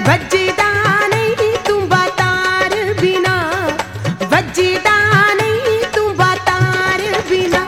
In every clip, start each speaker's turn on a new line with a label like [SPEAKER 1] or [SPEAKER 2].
[SPEAKER 1] ਵੱਜਦਾ ਨਹੀਂ ਤੂੰ ਬਾਤਾਰ ਬਿਨਾ, ਵੱਜਦਾ ਨਹੀਂ ਤੂੰ ਬਾਤਾਰ ਬਿਨਾ।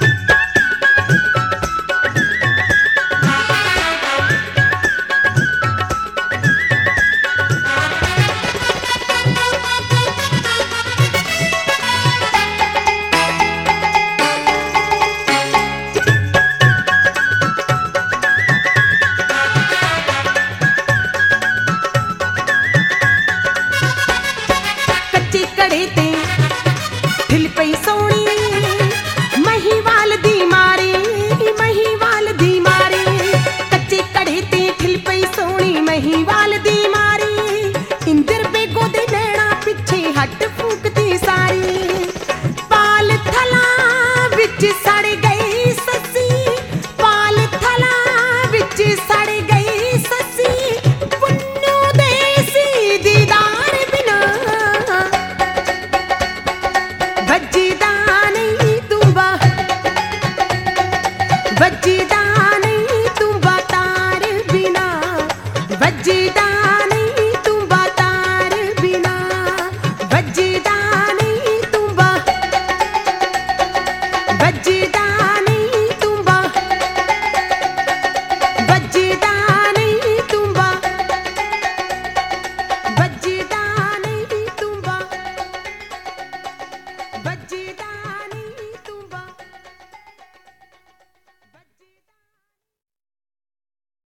[SPEAKER 1] ਕੱਚੇ ਘੜੇ ਤੇ ਢਿੱਲ ਪਈ ਸੋਹਣੀ, ਮਹੀਵਾਲ ਦੀ ਮਾਰੀ, ਮਹੀਵਾਲ ਦੀ ਮਾਰੀ। ਕੱਚੇ ਘੜੇ ਤੇ ਢਿੱਲ ਪਈ ਸੋਹਣੀ, ਮਹੀਵਾਲ ਦੀ ਮਾਰੀ। ਇੰਦਰ ਬੇਗੋ ਦੇ ਨੈਣਾ ਪਿੱਛੇ ਹੱਡ ਫੂਕਦੀ ਸਾਰੀ। ਪਾਲ ਥਲਾਂ ਵਿੱਚ ਸੜ ਗਈ ਸੱਸੀ, ਪਾਲ ਥਲਾਂ ਵਿੱਚ ਸੜ ਗਈ ਸੱਸੀ। ਪੁੰਨੂ ਦੇ ਸੀ ਦੀਦਾਰ ਬਿਨਾ, ਵੱਜਦਾ ਨਹੀਂ ਤੂੰ ਵੱਜਦਾ ਨਹੀਂ ਤੂੰ ਬਾਤਾਰ ਬਿਨਾ, ਵੱਜਦਾ ਨਹੀਂ ਤੂੰ ਬਾਤਾਰ ਬਿਨਾ, ਵੱਜਦਾ ਨਹੀਂ ਤੂੰ ਵੱਜਦਾ